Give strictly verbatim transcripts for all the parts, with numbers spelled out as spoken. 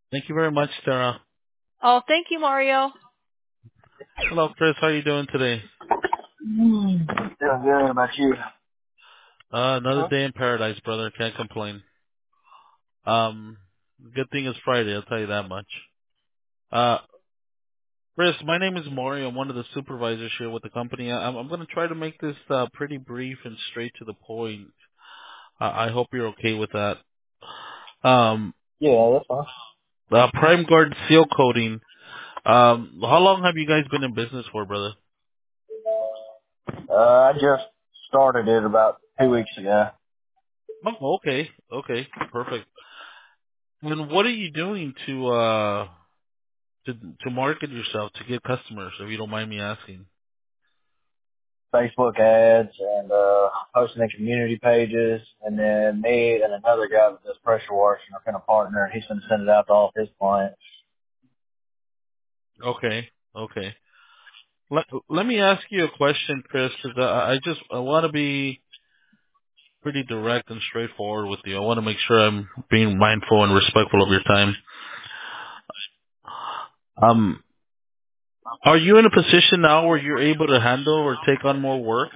Thank you very much, Sarah. Oh, thank you, Mario. Hello, Chris. How are you doing today? Mm. Doing good. How about you? Uh, another Huh? day in paradise, brother. Can't complain. Um, good thing it's Friday. I'll tell you that much. Uh, Chris, my name is Mario. I'm one of the supervisors here with the company. I'm, I'm going to try to make this uh, pretty brief and straight to the point. Uh, I hope you're okay with that. Um, Yeah, that's fine. uh, Prime Guard seal coating. Um, how long have you guys been in business for, brother? Uh, I just started it about two weeks ago. Oh, okay, okay, perfect. And what are you doing to uh to to market yourself to get customers, if you don't mind me asking? Facebook ads and uh, posting in community pages, and then me and another guy that does pressure washing are kind of partner, and he's going to send it out to all of his clients. Okay, okay. Let let me ask you a question, Chris, because I, I just I want to be pretty direct and straightforward with you. I want to make sure I'm being mindful and respectful of your time. Um, are you in a position now where you're able to handle or take on more work?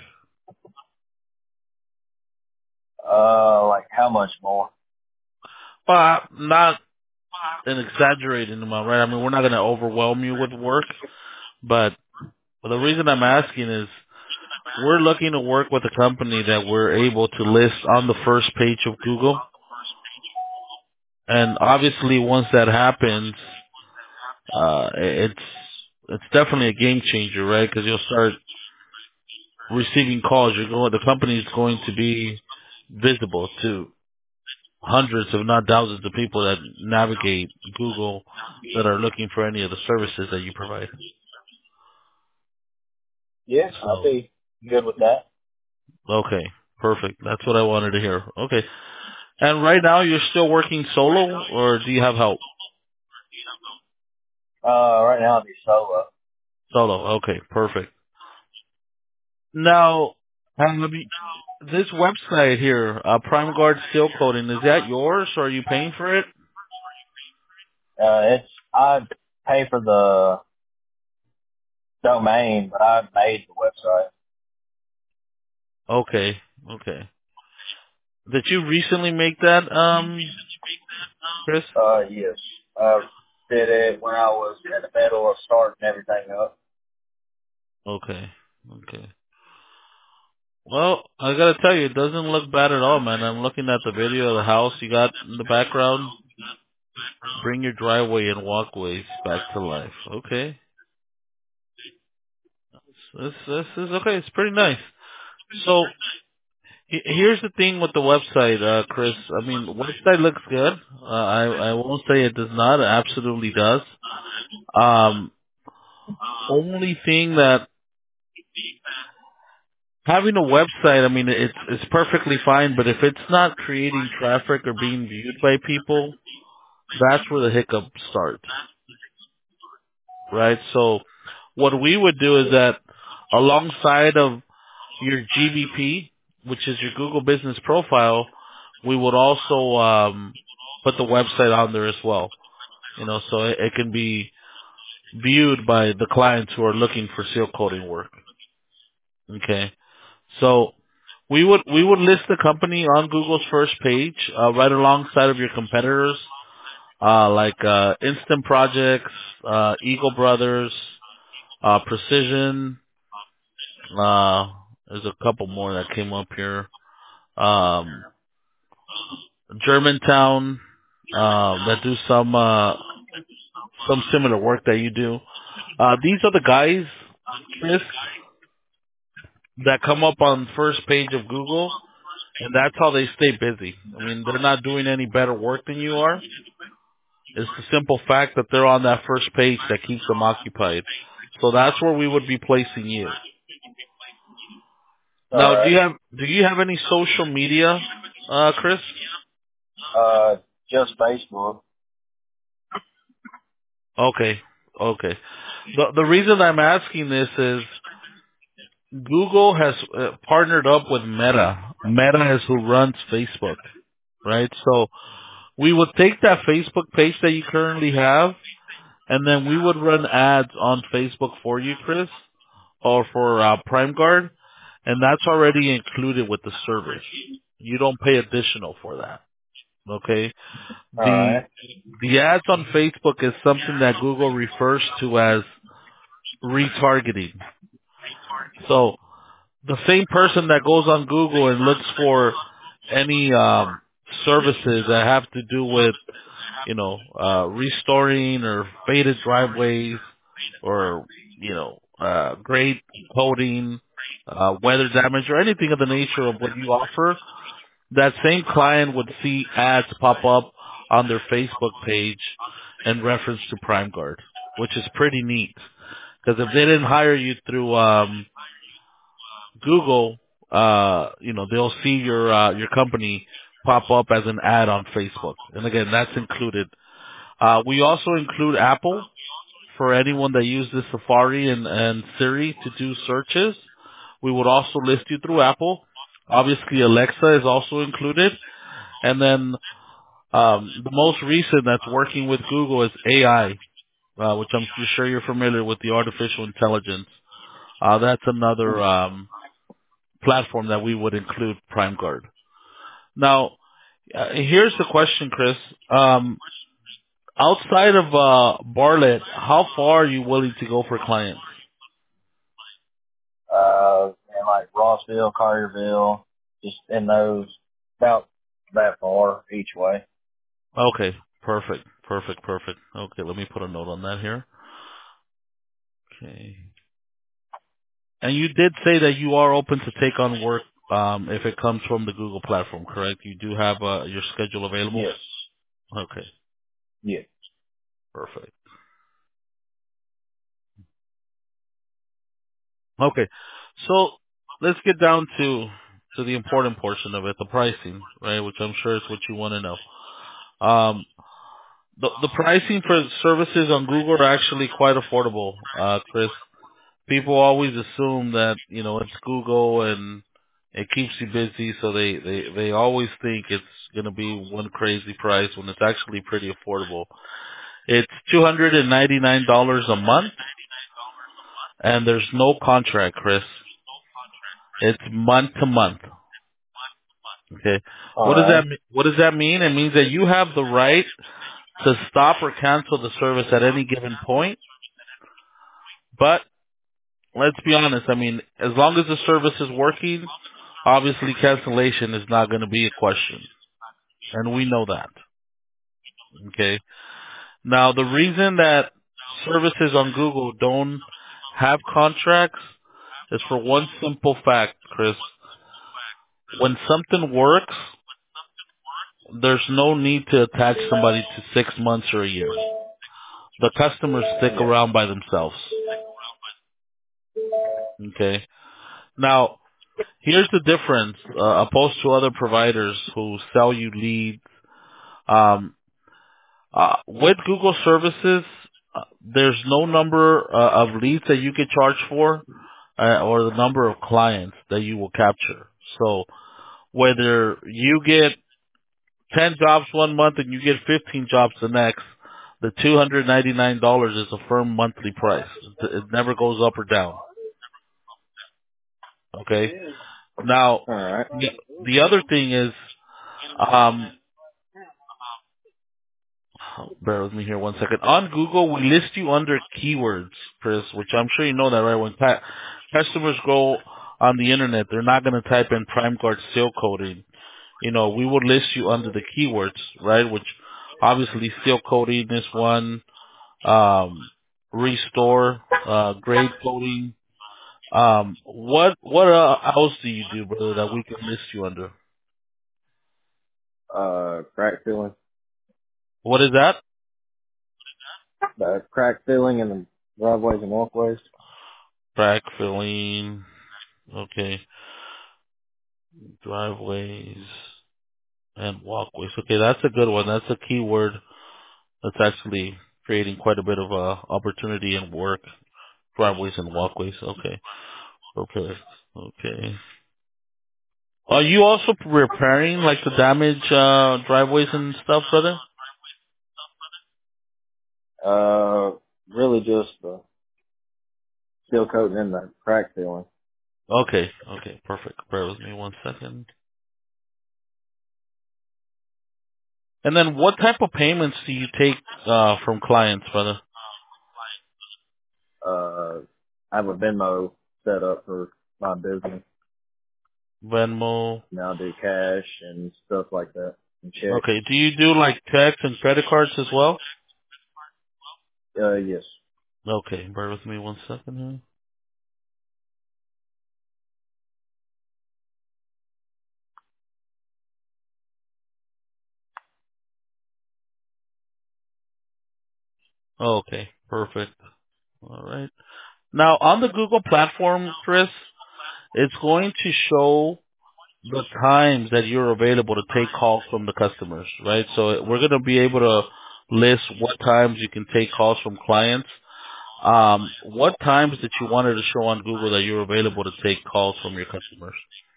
Uh, like how much more? Well, not an exaggerating amount, right? I mean, we're not going to overwhelm you with work, but the reason I'm asking is we're looking to work with a company that we're able to list on the first page of Google. And obviously once that happens, uh, it's, it's definitely a game changer, right? Because you'll start receiving calls. You're going, the company is going to be visible to hundreds, if not thousands of people that navigate Google that are looking for any of the services that you provide. Yeah, I'll So, be good with that. okay, perfect. That's what I wanted to hear. Okay. And right now you're still working solo or do you have help? Uh, right now I'll be solo. Solo. Okay, perfect. Now, have you, this website here, uh, Prime Guard Seal Coating, is that yours or are you paying for it? Uh, it's I pay for the domain, but I made the website. Okay, okay. Did you recently make that, um, Chris? Uh, yes. I did it when I was in the middle of starting everything up. Okay, okay. Well, I gotta tell you, it doesn't look bad at all, man. I'm looking at the video of the house you got in the background. Bring your driveway and walkways back to life. Okay. This, this is okay. It's pretty nice. So, he- here's the thing with the website, uh, Chris. I mean, the website looks good. Uh, I, I won't say it does not. It absolutely does. Um, only thing that having a website, I mean, it's, it's perfectly fine, but if it's not creating traffic or being viewed by people, that's where the hiccup starts, right? So what we would do is that alongside of your G B P, which is your Google Business Profile, we would also um, put the website on there as well. You know, so it, it can be viewed by the clients who are looking for seal coating work. Okay, so we would we would list the company on Google's first page, uh, right alongside of your competitors, uh, like uh, Instant Projects, uh, Eagle Brothers, uh, Precision. Uh, there's a couple more that came up here. Um, Germantown, uh, that do some, uh, some similar work that you do. Uh, these are the guys, Chris, that come up on first page of Google, and that's how they stay busy. I mean, they're not doing any better work than you are. It's the simple fact that they're on that first page that keeps them occupied. So that's where we would be placing you. All Now, do right. you have, do you have any social media, uh, Chris? Uh, just Facebook. Okay. Okay. The, the reason I'm asking this is Google has uh, partnered up with Meta. Meta is who runs Facebook, right? So We would take that Facebook page that you currently have, and then we would run ads on Facebook for you, Chris, or for uh, PrimeGuard, and that's already included with the service. You don't pay additional for that. Okay? All The right. the ads on Facebook is something that Google refers to as retargeting. So the same person that goes on Google and looks for any um, services that have to do with, you know, uh, restoring or faded driveways or, you know, uh, great coating, uh, weather damage or anything of the nature of what you offer, that same client would see ads pop up on their Facebook page in reference to PrimeGuard, which is pretty neat. Because if they didn't hire you through um, Google, uh, you know, they'll see your uh, your company pop up as an ad on Facebook. And again, that's included. Uh, we also include Apple for anyone that uses Safari and, and Siri to do searches. We would also list you through Apple. Obviously, Alexa is also included. And then um, the most recent that's working with Google is A I, uh, which I'm sure you're familiar with, the artificial intelligence. Uh, that's another um, platform that we would include PrimeGuard. Now, uh, here's the question, Chris. Um, outside of uh, Bartlett, how far are you willing to go for clients? Uh, and like Rossville, Collierville, just in those, about that far each way. Okay, perfect, perfect, perfect. Okay, let me put a note on that here. Okay. And you did say that you are open to take on work um, if it comes from the Google platform, correct? You do have uh, your schedule available? Yes. Okay, Yes. perfect. Okay, so let's get down to to the important portion of it, the pricing, right? Which I'm sure is what you want to know. Um, the the pricing for services on Google are actually quite affordable, uh, Chris. People always assume that, you know, it's Google and it keeps you busy, so they they they always think it's going to be one crazy price when it's actually pretty affordable. It's two hundred ninety-nine dollars a month, and there's no contract, Chris. It's month to month. Okay. All What does that right. mean? What does that mean? It means that you have the right to stop or cancel the service at any given point. But let's be honest. I mean, as long as the service is working, obviously cancellation is not going to be a question, and we know that. Okay. Now, the reason that services on Google don't have contracts is for one simple fact, Chris. When something works, there's no need to attach somebody to six months or a year. The customers stick Yeah. around by themselves. Okay. Now, here's the difference, uh, opposed to other providers who sell you leads. Um, uh, with Google services, uh, there's no number uh, of leads that you get charged for, uh, or the number of clients that you will capture. So whether you get ten jobs one month and you get fifteen jobs the next, the two hundred ninety-nine dollars is a firm monthly price. It it never goes up or down. Okay. Now, All right. the, the other thing is, um, bear with me here one second. On Google, we list you under keywords, Chris, which I'm sure you know that, right? When pa- customers go on the internet, they're not going to type in PrimeGuard seal coating. You know, we would list you under the keywords, right? Which obviously seal coating is one, um, restore, uh, grade coating. Um, what, what uh, else do you do, brother, that we can list you under? Uh, crack filling. What is that? The crack filling in the driveways and walkways. Crack filling. Okay. Driveways and walkways. Okay, that's a good one. That's a keyword that's actually creating quite a bit of uh, opportunity and work. Driveways and walkways. Okay. Okay. Okay. Are you also repairing like the damaged uh, driveways and stuff, brother? Uh, really just the seal coating and the crack filling. Okay, okay, perfect. Bear with me one second. And then what type of payments do you take uh, from clients, brother? Uh, I have a Venmo set up for my business. Venmo. And I'll do cash and stuff like that and checks. Okay, do you do like checks and credit cards as well? Uh, yes. Okay, bear with me one second here. Okay, perfect. All right. Now on the Google platform, Chris, it's going to show the times that you're available to take calls from the customers, right? So we're going to be able to list what times you can take calls from clients. Um, what times that you wanted to show on Google that you're available to take calls from your customers?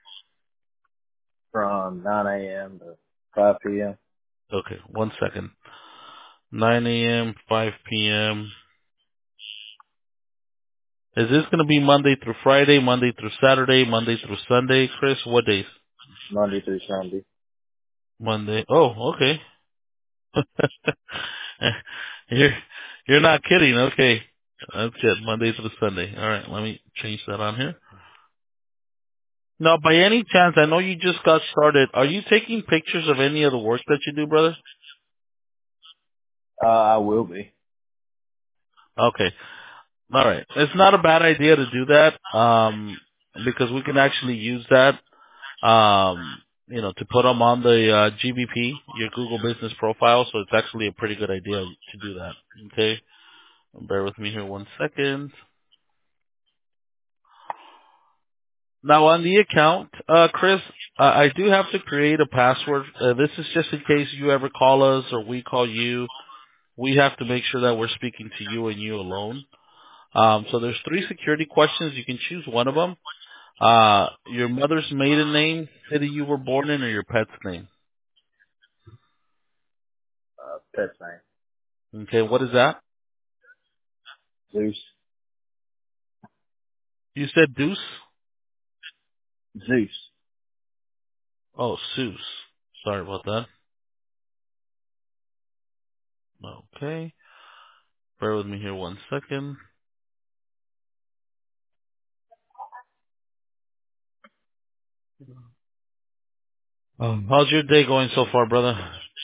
From nine a.m. to five p.m. Okay, one second. nine a.m., five p.m. Is this going to be Monday through Friday, Monday through Saturday, Monday through Sunday, Chris? What days? Monday through Sunday. Monday. Oh, okay. you're you're not kidding. Okay, that's good. Monday through Sunday. All right, let me change that on here. Now, by any chance, I know you just got started. Are you taking pictures of any of the work that you do, brother? Uh, I will be. Okay. All right. It's not a bad idea to do that, um, because we can actually use that, um, you know, to put them on the uh, G B P, your Google Business Profile. So it's actually a pretty good idea to do that. Okay. Bear with me here one second. Now on the account, uh, Chris, uh, I do have to create a password. Uh, this is just in case you ever call us or we call you. We have to make sure that we're speaking to you and you alone. Um, so there's three security questions. You can choose one of them. Uh, your mother's maiden name, city you were born in, or your pet's name. Uh, pet's name. Okay, what is that? Zeus. You said Deuce? Zeus. Oh, Seuss. Sorry about that. Okay. Bear with me here one second. Um, how's your day going so far, brother?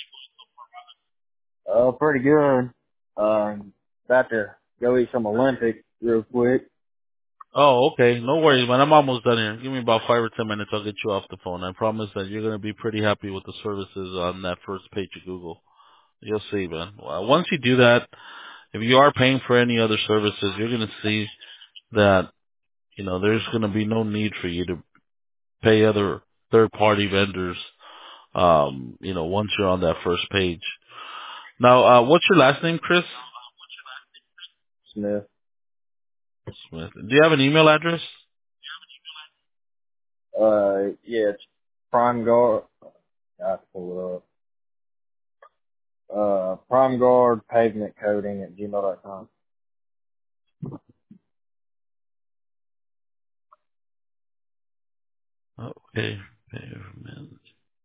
Uh, pretty good. Um, about to go eat some Olympic real quick. Oh, okay. No worries, man. I'm almost done here. Give me about five or ten minutes. I'll get you off the phone. I promise that you're going to be pretty happy with the services on that first page of Google. You'll see, man. Well, once you do that, if you are paying for any other services, you're going to see that, you know, there's going to be no need for you to pay other third-party vendors, um, you know, once you're on that first page. Now, uh, what's your last name, Chris? Smith. Smith. Do you have an email address? Uh, yeah, it's Prime Guard. I have to pull it up. Uh, Prime Guard Pavement Coating at gmail dot com. Okay. Pavement.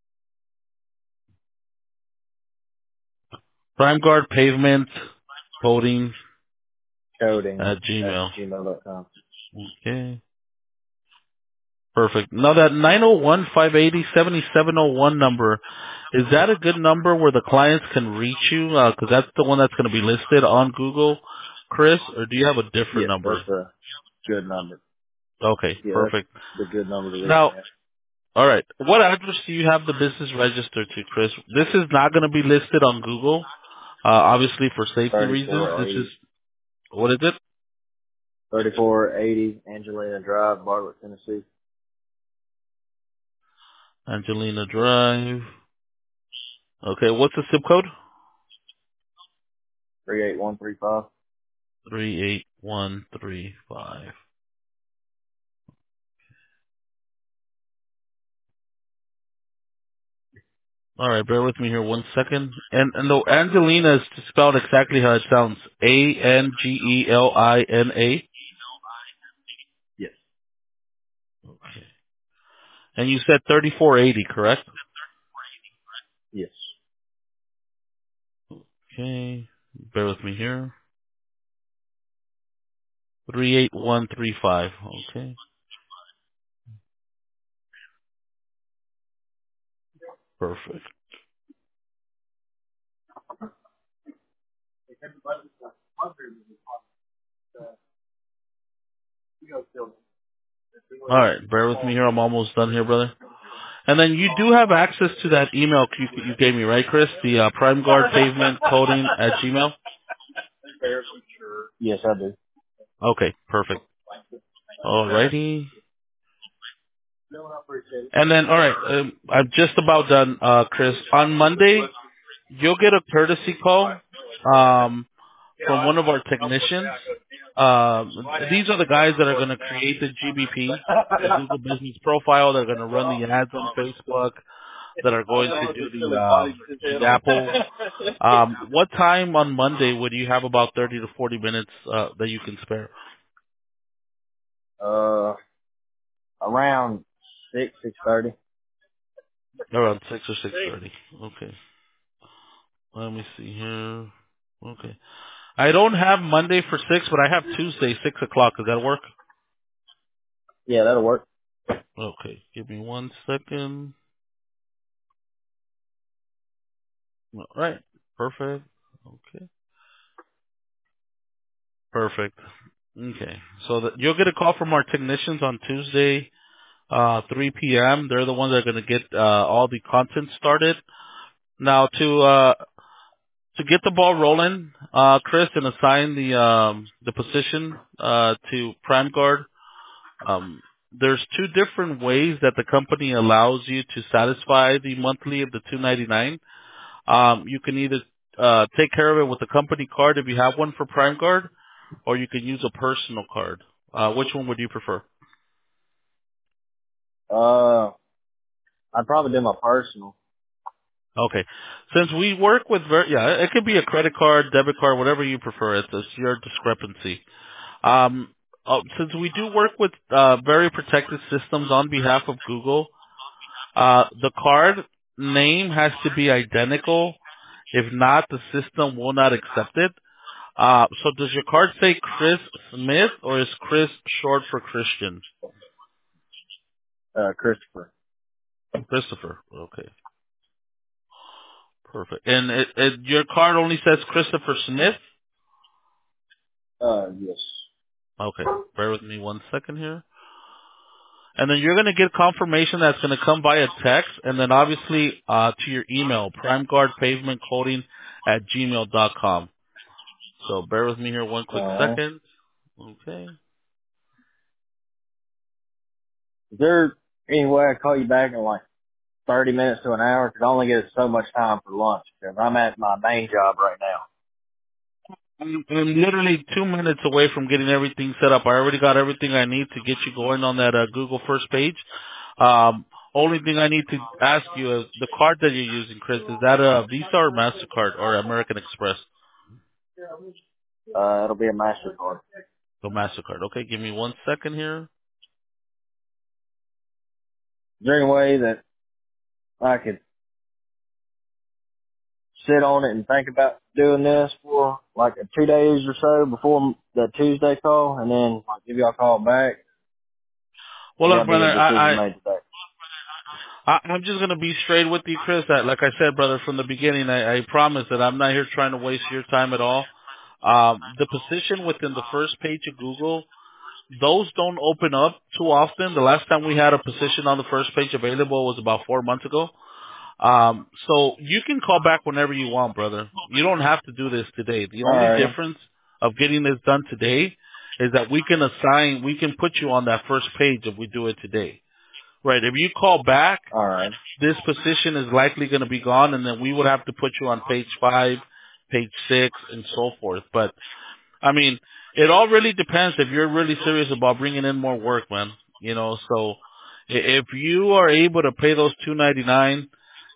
Prime Guard Pavement Coating Coating at at Gmail. gmail dot com. Okay. Perfect. Now that nine oh one, five eight oh, seven seven oh one number, is that a good number where the clients can reach you? Uh 'cause that's the one that's going to be listed on Google, Chris, or do you have a different Yes, number? that's a good number. Okay, Yeah, that's perfect. the good number to reach Now, me at. all right. What address do you have the business registered to, Chris? This is not going to be listed on Google, uh, obviously for safety reasons. thirty-four This is, eighty. what is it? thirty-four eighty Angelina Drive, Bartlett, Tennessee. Angelina Drive. Okay, what's the zip code? three eight one three five. three eight one three five. All right, bear with me here one second. And and the Angelina is spelled exactly how it sounds. A N G E L I N A. Yes. Okay. And you said thirty-four eighty, correct? Yes. Okay. Bear with me here. three eight one three five. Okay. Perfect. All right. Bear with me here. I'm almost done here, brother. And then you do have access to that email you, you gave me, right, Chris? The uh, Prime Guard Pavement Coding at Gmail? Yes, I do. Okay. Perfect. Alrighty. And then, all right, um, I'm just about done, uh, Chris. On Monday, you'll get a courtesy call um, from one of our technicians. Um, these are the guys that are going to create the G B P, the Google Business Profile. They're going to run the ads on Facebook. That are going to do the um, the Apple. Um, what time on Monday would you have about thirty to forty minutes uh, that you can spare? Uh, around six, six thirty. Around six or six thirty. Okay. Let me see here. Okay. I don't have Monday for six, but I have Tuesday six o'clock. Does that work? Yeah, that'll work. Okay. Give me one second. All right. Perfect. Okay. Perfect. Okay. So that you'll get a call from our technicians on Tuesday, uh, three p.m. They're the ones that are going to get uh, all the content started. Now to uh, to get the ball rolling, uh, Chris, and assign the um, the position uh, to Prime Guard. Um, there's two different ways that the company allows you to satisfy the monthly of the two ninety-nine. Um, you can either uh, take care of it with a company card if you have one for Prime Guard, or you can use a personal card. Uh, which one would you prefer? Uh, I'd probably do my personal. Okay. Since we work with, ver- yeah, it could be a credit card, debit card, whatever you prefer. It's, it's your discrepancy. Um, uh, since we do work with uh, very protected systems on behalf of Google, uh, the card name has to be identical. If not, the system will not accept it. Uh, so does your card say Chris Smith or is Chris short for Christian? Uh, Christopher. Christopher. Okay. Perfect. And it, it, your card only says Christopher Smith? Uh, yes. Okay. Bear with me one second here. And then you're going to get confirmation that's going to come via text and then obviously uh, to your email, primeguardpavementcoding at gmail dot com. So bear with me here one quick Alright. second. Okay. Is there any way I call you back in like thirty minutes to an hour? Cause I only get so much time for lunch. Cause I'm at my main job right now. I'm, I'm literally two minutes away from getting everything set up. I already got everything I need to get you going on that uh, Google first page. Um, only thing I need to ask you is the card that you're using, Chris, is that a Visa or MasterCard or American Express? Uh, it'll be a MasterCard. So MasterCard. Okay, give me one second here. Is there any way that I could sit on it and think about doing this for like a two days or so before the Tuesday call and then like give y'all a call back? Well, Or look, gotta be a brother, decision I, I, made today? I, I'm just gonna be straight with you, Chris. That, like I said, brother, from the beginning, I, I promise that I'm not here trying to waste your time at all. Um, the position within the first page of Google, those don't open up too often. The last time we had a position on the first page available was about four months ago. Um, so you can call back whenever you want, brother. You don't have to do this today. The only Alrighty. difference of getting this done today is that we can assign, we can put you on that first page if we do it today. Right. If you call back, Alright. this position is likely going to be gone, and then we would have to put you on page five, page six, and so forth. But I mean, it all really depends if you're really serious about bringing in more work, man. You know, so i- if you are able to pay those two ninety nine,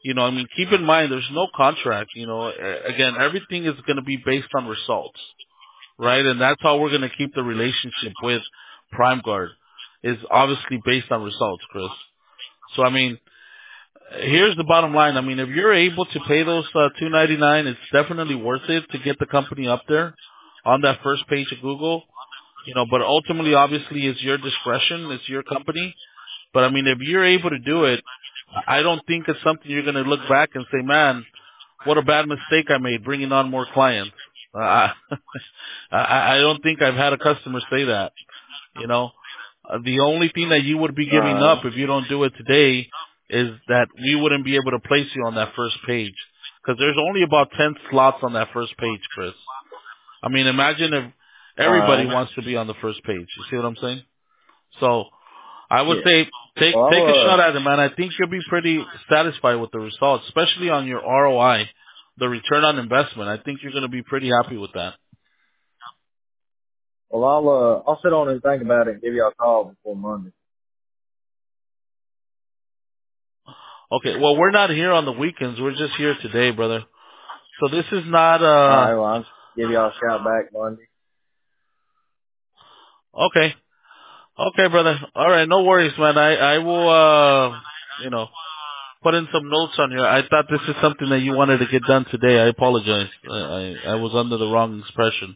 You know, I mean, keep in mind there's no contract. You know, A- again, everything is going to be based on results, right? And that's how we're going to keep the relationship with PrimeGuard, is obviously based on results, Chris. So I mean, here's the bottom line. I mean, if you're able to pay those uh, two ninety-nine, it's definitely worth it to get the company up there on that first page of Google. You know, but ultimately, obviously, it's your discretion. It's your company. But I mean, if you're able to do it, I don't think it's something you're going to look back and say, man, what a bad mistake I made bringing on more clients. Uh, I, I don't think I've had a customer say that. You know, uh, the only thing that you would be giving Uh, up if you don't do it today is that we wouldn't be able to place you on that first page, because there's only about ten slots on that first page, Chris. I mean, imagine if everybody alright. wants to be on the first page. You see what I'm saying? So I would Yeah. say take Well, take I'll, a uh, shot at it, man. I think you'll be pretty satisfied with the results, especially on your R O I, the return on investment. I think you're going to be pretty happy with that. well, I'll, uh, I'll sit on and think about it and give you a call before Monday. Okay, well, we're not here on the weekends. We're just here today, brother. So this is not uh Alright, well, I'll give y'all a shout back Monday. okay. Okay, brother. All right, no worries, man. I I will uh you know, put in some notes on here. I thought this is something that you wanted to get done today. I apologize. I I, I was under the wrong expression.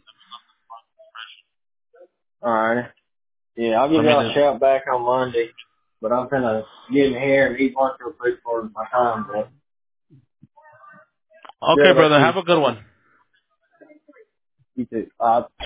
Alright. Yeah, I'll I give mean, y'all a it, shout back on Monday. But I'm gonna get in here and eat lunch real quick for my time, but okay, yeah, about brother. you. Have a good one. You too. Uh,